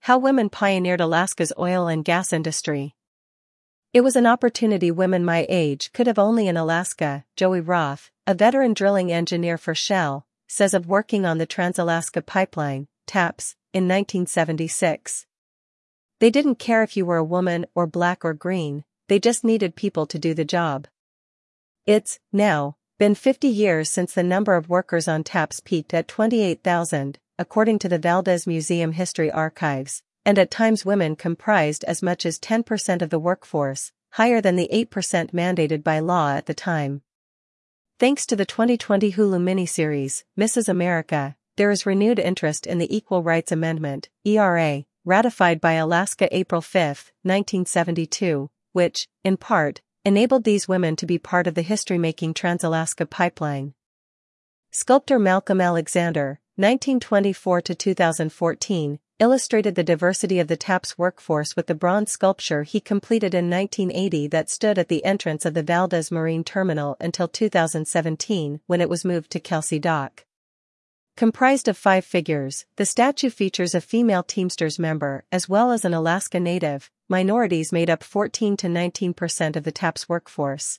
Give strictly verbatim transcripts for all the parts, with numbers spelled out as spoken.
How women pioneered Alaska's oil and gas industry. It was an opportunity women my age could have only in Alaska. Joey Roth, a veteran drilling engineer for Shell, says of working on the Trans-Alaska Pipeline, TAPS, in nineteen seventy-six. They didn't care if you were a woman or black or green, they just needed people to do the job. It's, now, been fifty years since the number of workers on TAPS peaked at twenty-eight thousand, according to the Valdez Museum History Archives, and at times women comprised as much as ten percent of the workforce, higher than the eight percent mandated by law at the time. Thanks to the twenty twenty Hulu miniseries, Missus America, there is renewed interest in the Equal Rights Amendment, E R A, ratified by Alaska April fifth, nineteen seventy-two, which, in part, enabled these women to be part of the history-making Trans-Alaska Pipeline. Sculptor Malcolm Alexander, nineteen twenty-four to two thousand fourteen, illustrated the diversity of the TAPS workforce with the bronze sculpture he completed in nineteen eighty that stood at the entrance of the Valdez Marine Terminal until two thousand seventeen, when it was moved to Kelsey Dock. Comprised of five figures, the statue features a female Teamsters member as well as an Alaska Native. Minorities made up fourteen to nineteen percent of the TAPS workforce.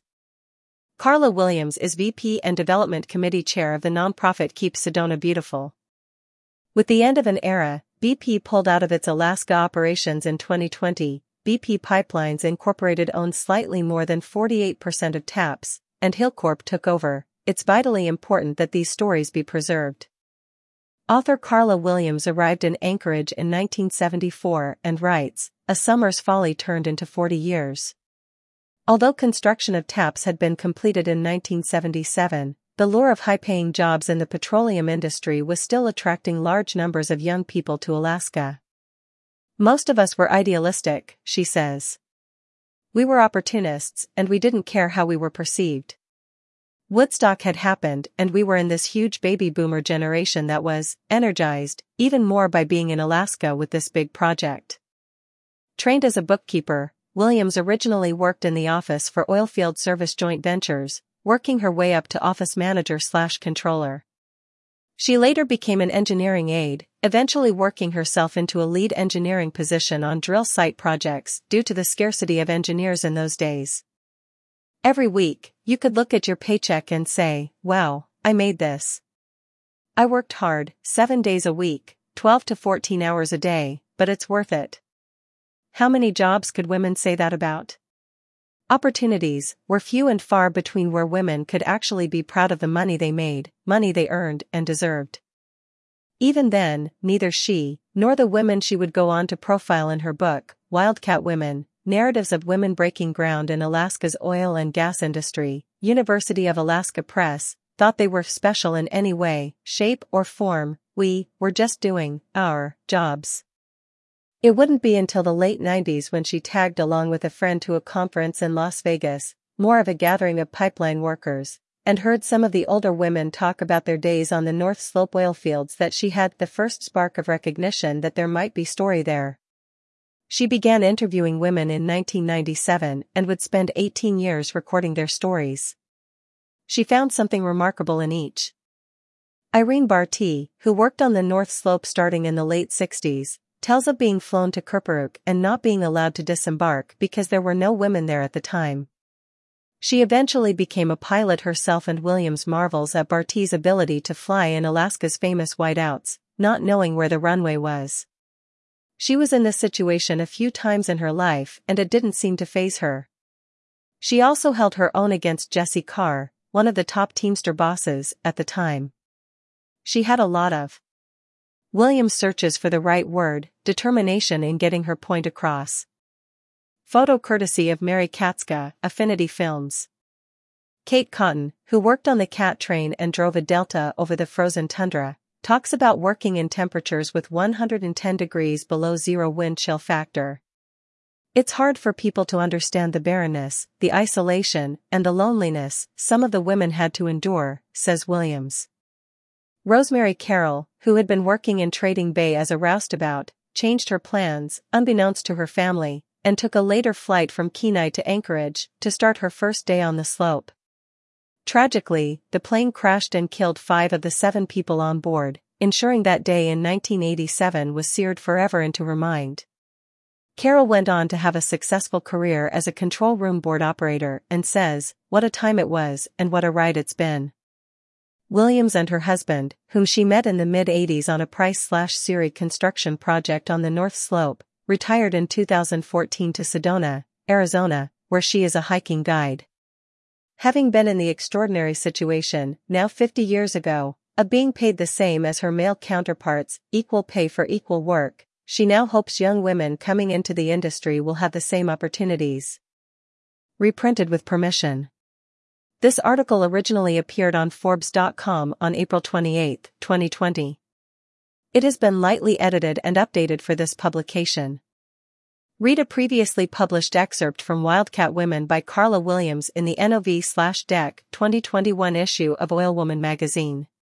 Carla Williams is V P and Development Committee Chair of the nonprofit Keep Sedona Beautiful. With the end of an era, B P pulled out of its Alaska operations in twenty twenty. B P Pipelines Incorporated owns slightly more than forty-eight percent of TAPS, and Hilcorp took over. It's vitally important that these stories be preserved. Author Carla Williams arrived in Anchorage in nineteen seventy-four and writes, "A summer's folly turned into forty years." Although construction of TAPS had been completed in nineteen seventy-seven, the lure of high-paying jobs in the petroleum industry was still attracting large numbers of young people to Alaska. "Most of us were idealistic," she says. "We were opportunists, and we didn't care how we were perceived. Woodstock had happened and we were in this huge baby boomer generation that was energized, even more by being in Alaska with this big project." Trained as a bookkeeper, Williams originally worked in the office for Oilfield Service Joint Ventures, working her way up to office manager slash controller. She later became an engineering aide, eventually working herself into a lead engineering position on drill site projects due to the scarcity of engineers in those days. Every week, you could look at your paycheck and say, "Wow, I made this. I worked hard, seven days a week, twelve to fourteen hours a day, but it's worth it." How many jobs could women say that about? Opportunities were few and far between where women could actually be proud of the money they made, money they earned and deserved. Even then, neither she, nor the women she would go on to profile in her book, Wildcat Women, Narratives of Women Breaking Ground in Alaska's Oil and Gas Industry, University of Alaska Press, thought they were special in any way, shape or form. "We were just doing our jobs." It wouldn't be until the late nineties when she tagged along with a friend to a conference in Las Vegas, more of a gathering of pipeline workers, and heard some of the older women talk about their days on the North Slope oil fields that she had the first spark of recognition that there might be story there. She began interviewing women in nineteen ninety-seven and would spend eighteen years recording their stories. She found something remarkable in each. Irene Bartee, who worked on the North Slope starting in the late sixties, tells of being flown to Kerperuk and not being allowed to disembark because there were no women there at the time. She eventually became a pilot herself, and Williams marvels at Bartee's ability to fly in Alaska's famous whiteouts, not knowing where the runway was. She was in this situation a few times in her life and it didn't seem to faze her. She also held her own against Jesse Carr, one of the top Teamster bosses at the time. She had a lot of Williams searches for the right word, determination in getting her point across. Photo courtesy of Mary Katska, Affinity Films. Kate Cotton, who worked on the Cat train and drove a Delta over the frozen tundra, talks about working in temperatures with one hundred ten degrees below zero wind chill factor. "It's hard for people to understand the barrenness, the isolation, and the loneliness some of the women had to endure," says Williams. Rosemary Carroll, who had been working in Trading Bay as a roustabout, changed her plans, unbeknownst to her family, and took a later flight from Kenai to Anchorage to start her first day on the slope. Tragically, the plane crashed and killed five of the seven people on board, ensuring that day in nineteen eighty-seven was seared forever into her mind. Carol went on to have a successful career as a control room board operator and says, "What a time it was and what a ride it's been." Williams and her husband, whom she met in the mid-eighties on a Price-slash-Siri construction project on the North Slope, retired in two thousand fourteen to Sedona, Arizona, where she is a hiking guide. Having been in the extraordinary situation, now fifty years ago, of being paid the same as her male counterparts, equal pay for equal work, she now hopes young women coming into the industry will have the same opportunities. Reprinted with permission. This article originally appeared on Forbes dot com on April twenty-eighth, twenty twenty. It has been lightly edited and updated for this publication. Read a previously published excerpt from Wildcat Women by Carla Williams in the N O V slash D E C twenty twenty-one issue of Oil Woman magazine.